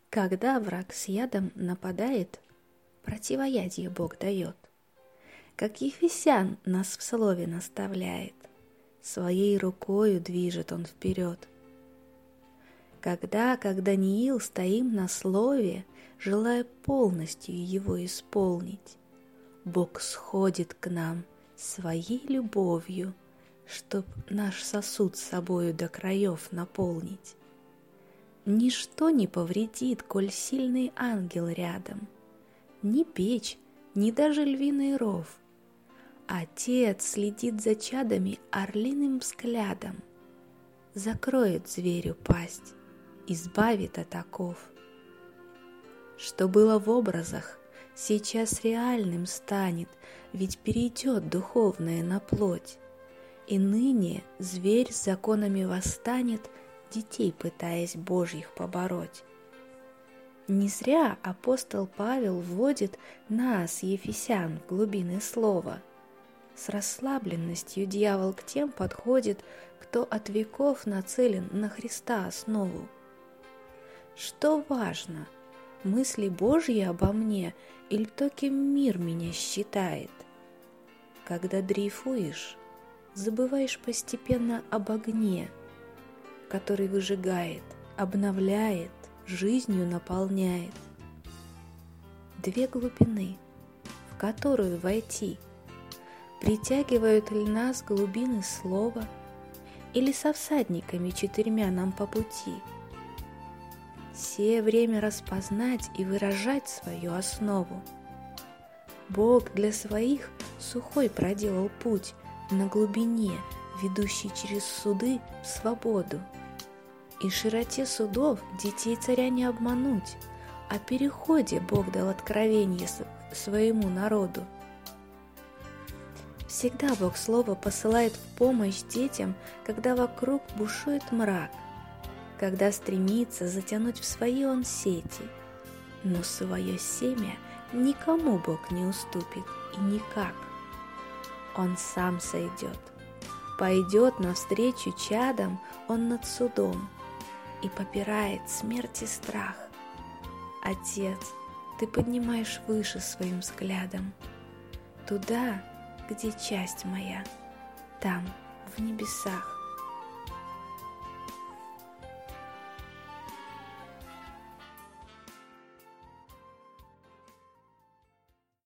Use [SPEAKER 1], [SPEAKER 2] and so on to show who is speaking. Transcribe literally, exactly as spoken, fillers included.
[SPEAKER 1] Когда враг с ядом нападает, противоядие Бог дает. Как Ефесян нас в слове наставляет, своей рукою движет он вперед. Когда, как Даниил, стоим на слове, желая полностью его исполнить, Бог сходит к нам своей любовью, чтоб наш сосуд собою до краев наполнить. Ничто не повредит, коль сильный ангел рядом, ни печь, ни даже львиный ров. Отец следит за чадами орлиным взглядом, закроет зверю пасть, избавит от оков. Что было в образах, сейчас реальным станет, ведь перейдет духовное на плоть. И ныне зверь с законами восстанет, детей пытаясь Божьих побороть. Не зря апостол Павел вводит нас, ефесян, в глубины слова. С расслабленностью дьявол к тем подходит, кто от веков нацелен на Христа основу. Что важно, мысли Божьи обо мне или то, кем мир меня считает? Когда дрейфуешь, забываешь постепенно об огне, который выжигает, обновляет, жизнью наполняет. Две глубины, в которую войти, притягивают ли нас глубины слова, или со всадниками четырьмя нам по пути? Сие время распознать и выражать свою основу. Бог для своих сухой проделал путь на глубине, ведущий через суды в свободу. И широте судов детей царя не обмануть, о переходе Бог дал откровение своему народу. Всегда Бог Слово посылает в помощь детям, когда вокруг бушует мрак, когда стремится затянуть в свои он сети, но свое семя никому Бог не уступит и никак. Он сам сойдет, пойдет навстречу чадам он над судом и попирает смерть и страх. Отец, ты поднимаешь выше своим взглядом, туда, где часть моя, там, в небесах.